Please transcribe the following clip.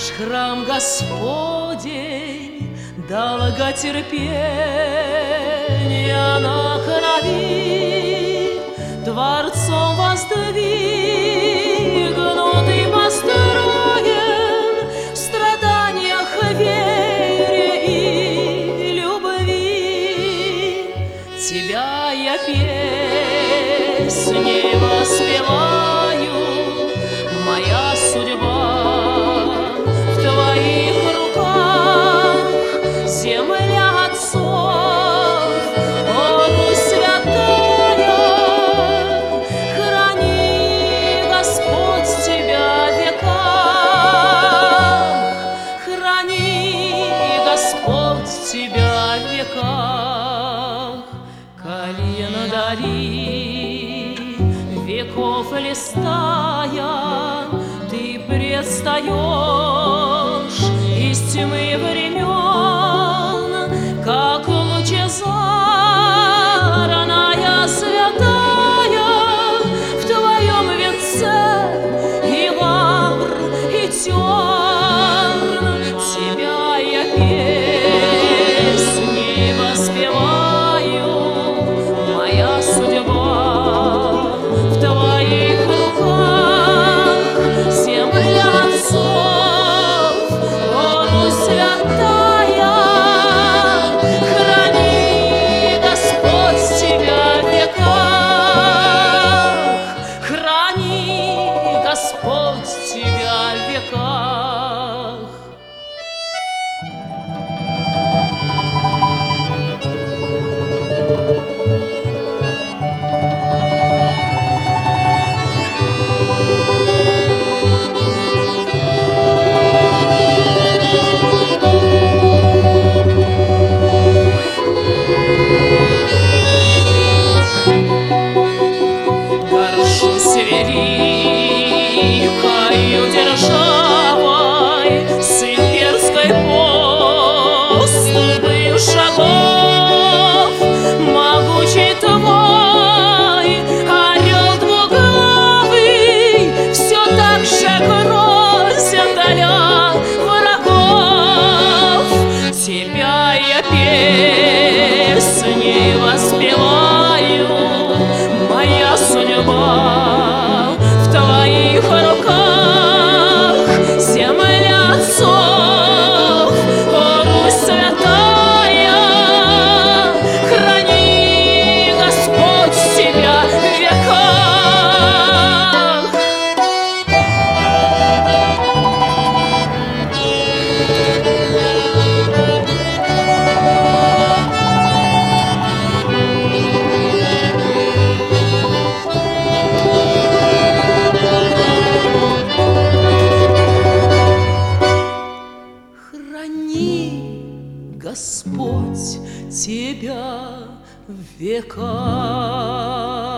храм Господень долготерпения на крови Творцом воздвигнут и построен в страданиях вере и любви. Тебя я песней воспеваю, моя судьба в твоих руках, земля отцов, о Русь святая, храни Господь тебя в веках, храни Господь тебя в веках. Колено дали, веков листая, ты предстаешь из тьмы времен, как лучезарная святая в твоем венце и лавр, и терн. Тебя я песней воспеваю, моя судьба в твоих руках, земля отцов, о Русь святая, храни Господь тебя в веках, храни Господь тебя в веках. Горжусь великою державой, с имперской поступы шагов, могучий твой орел двуглавый все так же грозен для врагов. Тебя я песней воспеваю, моя судьба в твоих руках, земля отцов, о Русь святая, храни Господь тебя в веках. Храни Господь тебя в веках.